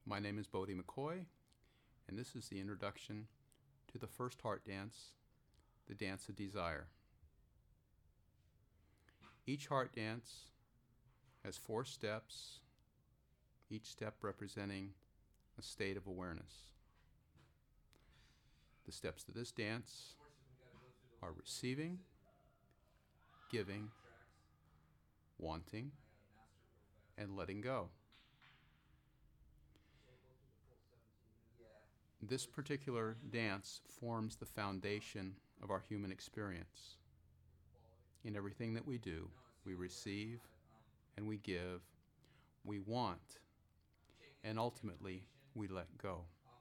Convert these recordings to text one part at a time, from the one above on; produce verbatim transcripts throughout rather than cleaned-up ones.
My name is Bodie McCoy, and this is the introduction to the first heart dance, the Dance of Desire. Each heart dance has four steps, each step representing a state of awareness. The steps to this dance are receiving, giving, wanting, and letting go. This particular dance forms the foundation of our human experience. In everything that we do, we receive and we give, we want, and ultimately we let go.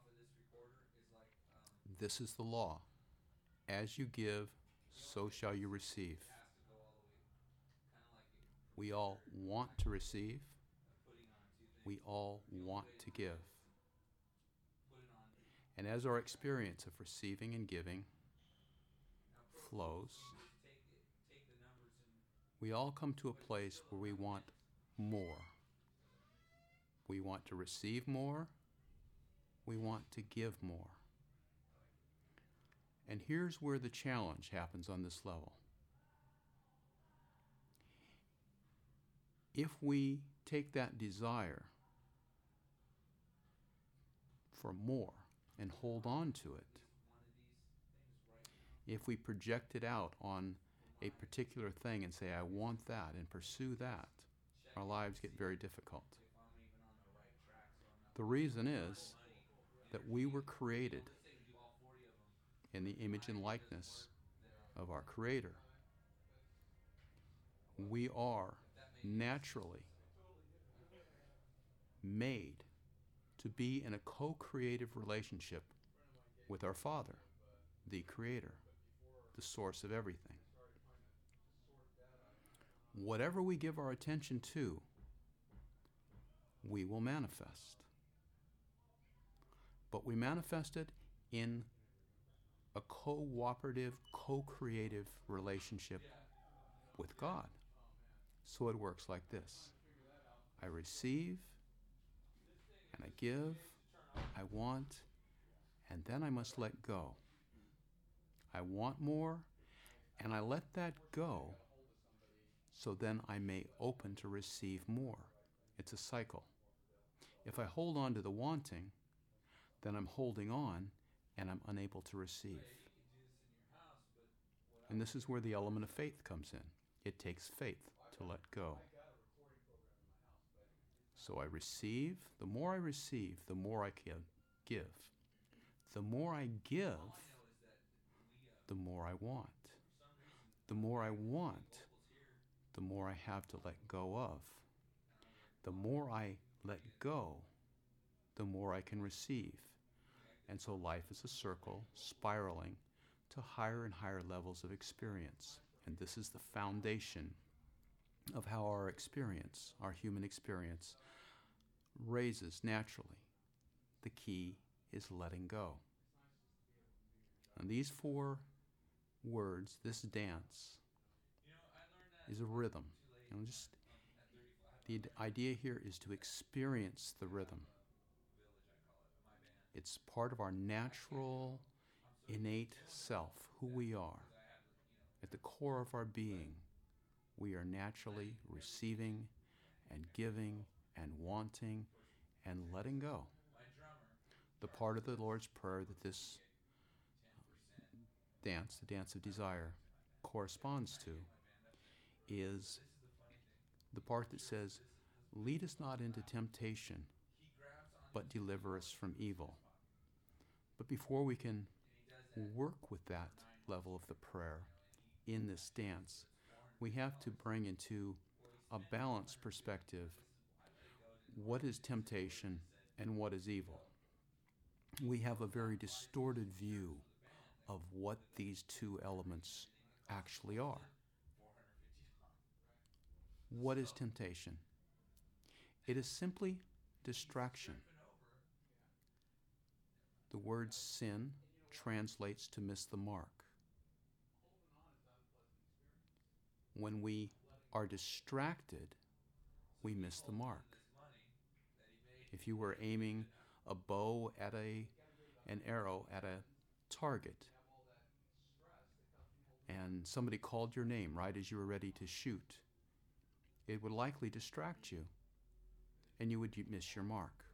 This is the law. As you give, so shall you receive. We all want to receive. We all want to give. And as our experience of receiving and giving flows, we all come to a place where we want more. We want to receive more. We want to give more. And here's where the challenge happens on this level. If we take that desire for more and hold on to it, if we project it out on a particular thing and say, I want that, and pursue that, our lives get very difficult. The reason is that we were created in the image and likeness of our Creator. We are naturally made to be in a co-creative relationship with our Father, the Creator, the source of everything. Whatever we give our attention to, we will manifest. But we manifest it in a cooperative, co-creative relationship with God. So it works like this. I receive, and I give, I want, and then I must let go. I want more, and I let that go, so then I may open to receive more. It's a cycle. If I hold on to the wanting, then I'm holding on, and I'm unable to receive. And this is where the element of faith comes in. It takes faith to let go. So I receive. The more I receive, the more I can give. The more I give, the more I want. The more I want, the more I have to let go of. The more I let go, the more I can receive. And so life is a circle spiraling to higher and higher levels of experience. And this is the foundation of how our experience, our human experience, raises naturally. The key is letting go. And these four words, this dance, is a rhythm. And just the idea here is to experience the rhythm. It's part of our natural, innate self, who we are. At the core of our being, we are naturally receiving and giving and wanting and letting go. The part of the Lord's Prayer that this dance, the dance of desire, corresponds to is the part that says, lead us not into temptation, but deliver us from evil. But before we can work with that level of the prayer in this dance, we have to bring into a balanced perspective what is temptation and what is evil. We have a very distorted view of what these two elements actually are. What is temptation? It is simply distraction. The word sin translates to miss the mark. When we are distracted, we miss the mark. If you were aiming a bow at a an arrow at a target and somebody called your name right as you were ready to shoot, it would likely distract you and you would miss your mark.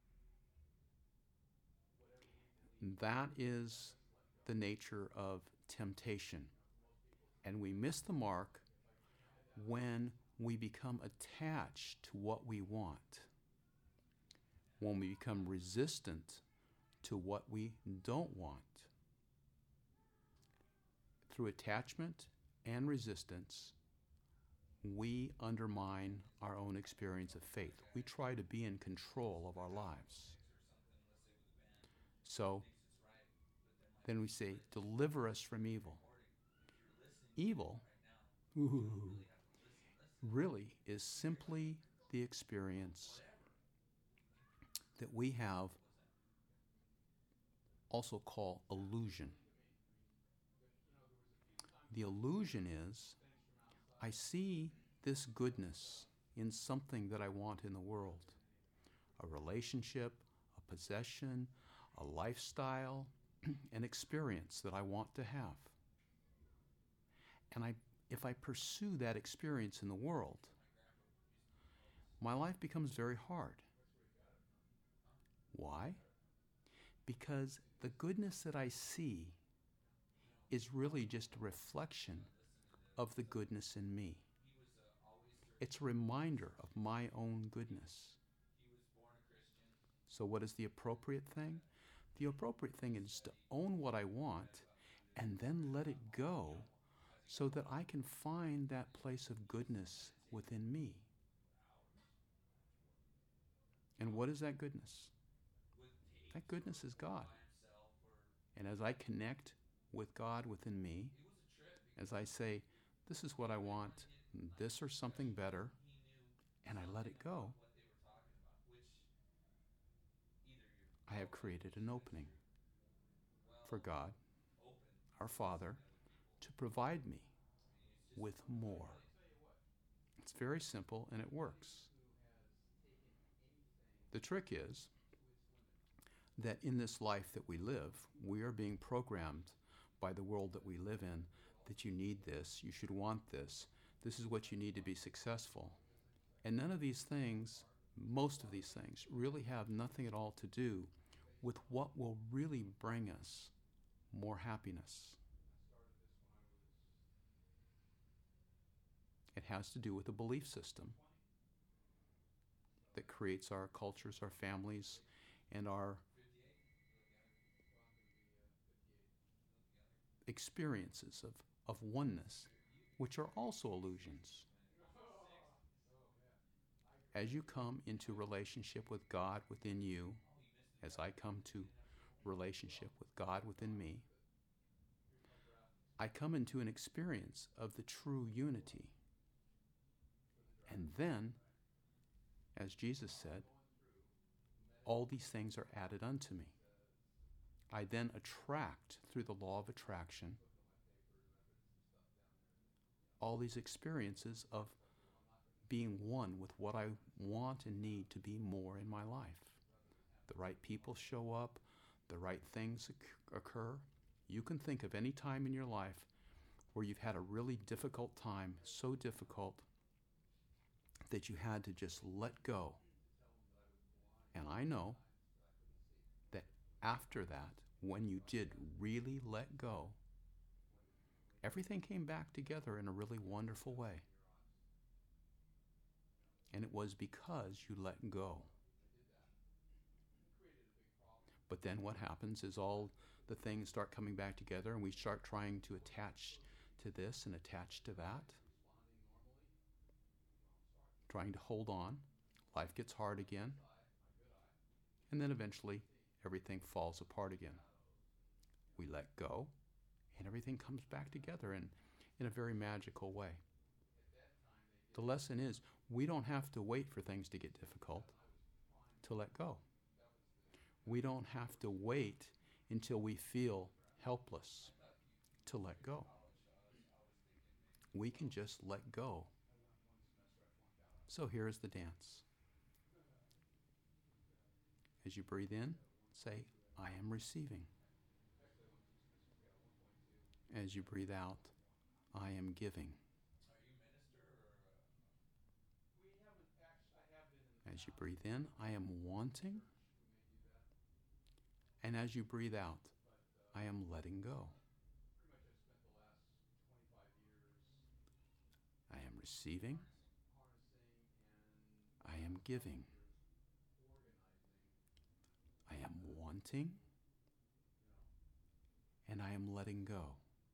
That is the nature of temptation. And we miss the mark when we become attached to what we want, when we become resistant to what we don't want. Through attachment and resistance, we undermine our own experience of faith. We try to be in control of our lives. So then we say, deliver us from evil. Evil, ooh, really is simply the experience that we have also call illusion. The illusion is, I see this goodness in something that I want in the world. A relationship, a possession, a lifestyle, an experience that I want to have. And I, if I pursue that experience in the world, my life becomes very hard. Why? Because the goodness that I see is really just a reflection of the goodness in me. It's a reminder of my own goodness. So what is the appropriate thing? The appropriate thing is to own what I want and then let it go so that I can find that place of goodness within me. And what is that goodness? That goodness is God. And as I connect with God within me, as I say, this is what I want, this or something better, and I let it go, I have created an opening for God, our Father, to provide me with more. It's very simple and it works. The trick is that in this life that we live, we are being programmed by the world that we live in that you need this, you should want this, this is what you need to be successful. And none of these things, most of these things, really have nothing at all to do with what will really bring us more happiness. It has to do with a belief system that creates our cultures, our families, and our experiences of, of oneness, which are also illusions. As you come into relationship with God within you, as I come to relationship with God within me, I come into an experience of the true unity. And then, as Jesus said, all these things are added unto me. I then attract, through the law of attraction, all these experiences of being one with what I want and need to be more in my life. The right people show up, the right things occur. You can think of any time in your life where you've had a really difficult time, so difficult that you had to just let go. And I know that after that, when you did really let go, everything came back together in a really wonderful way. And it was because you let go. But then what happens is all the things start coming back together and we start trying to attach to this and attach to that. Trying to hold on. Life gets hard again. And then eventually everything falls apart again. We let go and everything comes back together in, in a very magical way. The lesson is we don't have to wait for things to get difficult to let go. We don't have to wait until we feel helpless to let go. We can just let go. So here is the dance. As you breathe in, say, I am receiving. As you breathe out, I am giving. As you breathe in, I am wanting. And as you breathe out, I am letting go. I am receiving. I am giving. I am wanting. And I am letting go.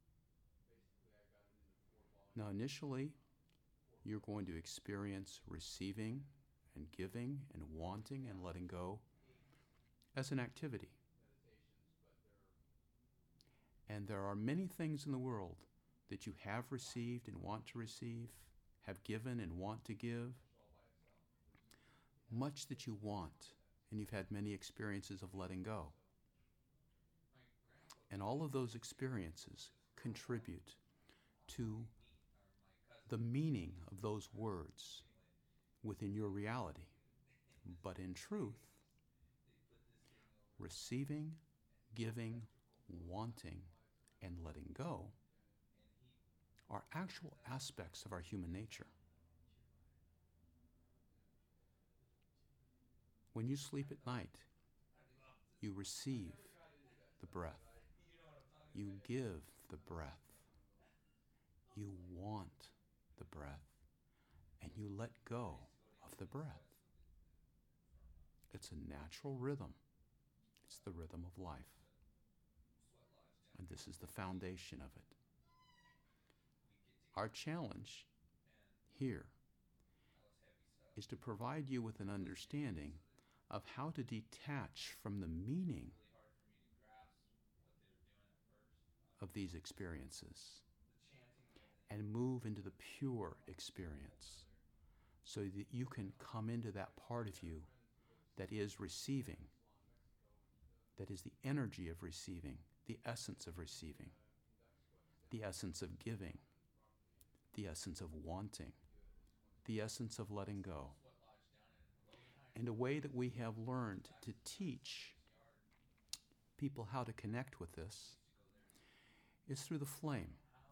Now, initially, you're going to experience receiving and giving and wanting and letting go as an activity. And there are many things in the world that you have received and want to receive, have given and want to give, much that you want, and you've had many experiences of letting go. And all of those experiences contribute to the meaning of those words within your reality. But in truth, receiving, giving, wanting, and letting go are actual aspects of our human nature. When you sleep at night, you receive the breath. You give the breath. You want the breath. And you let go of the breath. It's a natural rhythm. It's the rhythm of life. And this is the foundation of it. Our challenge here is to provide you with an understanding of how to detach from the meaning of these experiences and move into the pure experience so that you can come into that part of you that is receiving, that is the energy of receiving, the essence of receiving, the essence of giving, the essence of wanting, the essence of letting go. And a way that we have learned to teach people how to connect with this is through the flame.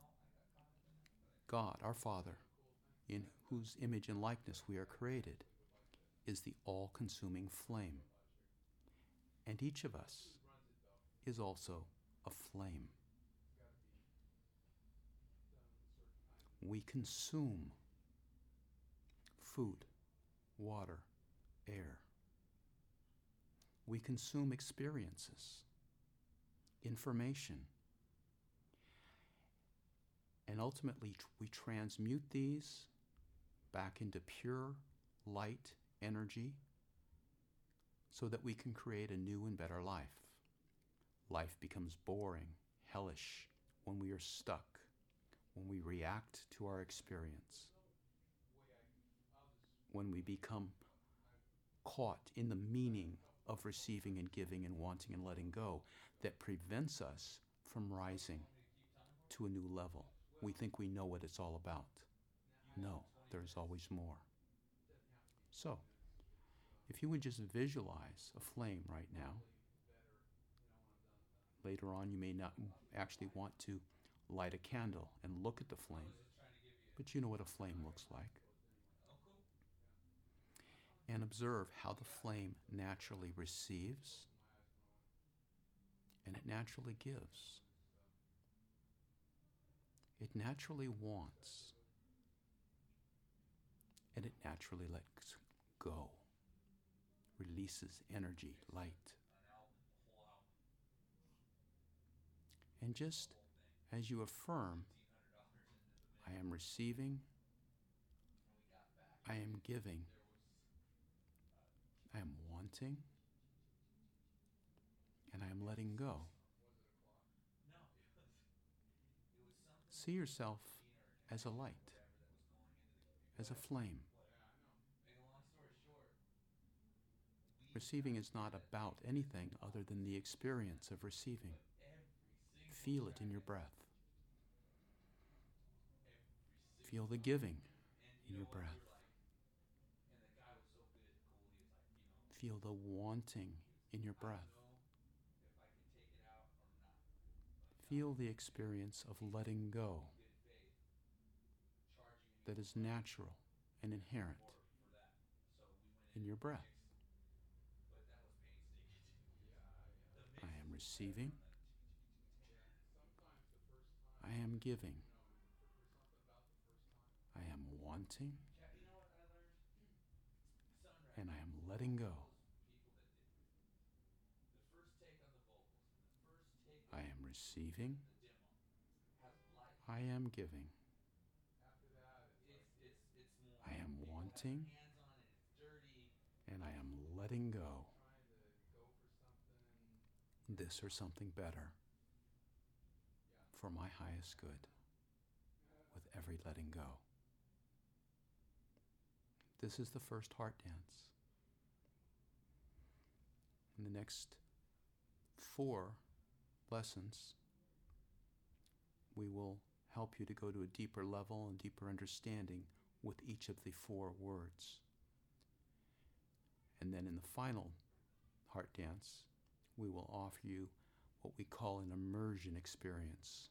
God, our Father, in whose image and likeness we are created, is the all-consuming flame. And each of us is also a flame. We consume food, water, air. We consume experiences, information. And ultimately, we transmute these back into pure light energy so that we can create a new and better life. Life becomes boring, hellish, when we are stuck, when we react to our experience, when we become caught in the meaning of receiving and giving and wanting and letting go that prevents us from rising to a new level. We think we know what it's all about. No, there's always more. So, if you would just visualize a flame right now, later on you may not actually want to light a candle and look at the flame, but you know what a flame looks like. And observe how the flame naturally receives and it naturally gives. It naturally wants and it naturally lets go, releases energy, light. And just as you affirm, I am receiving, I am giving, I am wanting, and I am letting go. See yourself as a light, as a flame. Receiving is not about anything other than the experience of receiving. Feel it in your breath. Feel the giving in your breath. Feel the wanting in your breath. Feel the experience of letting go that is natural and inherent in your breath. I am receiving. I am giving. I am wanting. And I am letting go. I am receiving. I am giving. I am wanting. And I am letting go. This or something better for my highest good with every letting go. This is the first heart dance. In the next four lessons, we will help you to go to a deeper level and deeper understanding with each of the four words. And then in the final heart dance, we will offer you what we call an immersion experience.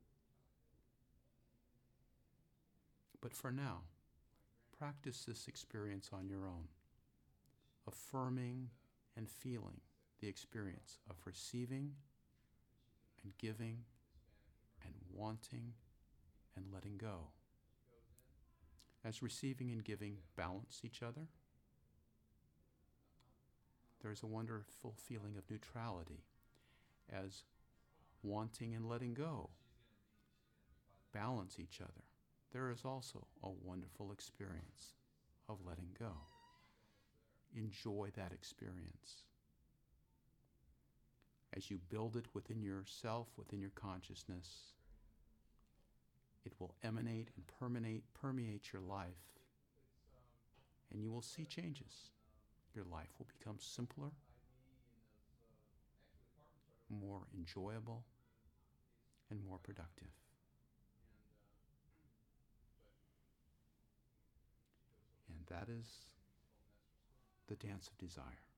But for now, practice this experience on your own, affirming and feeling the experience of receiving and giving and wanting and letting go. As receiving and giving balance each other, there's a wonderful feeling of neutrality. As wanting and letting go balance each other, there is also a wonderful experience of letting go. Enjoy that experience. As you build it within yourself, within your consciousness, it will emanate and permeate, permeate your life, and you will see changes. Your life will become simpler, more enjoyable, and more productive. And that is the dance of desire.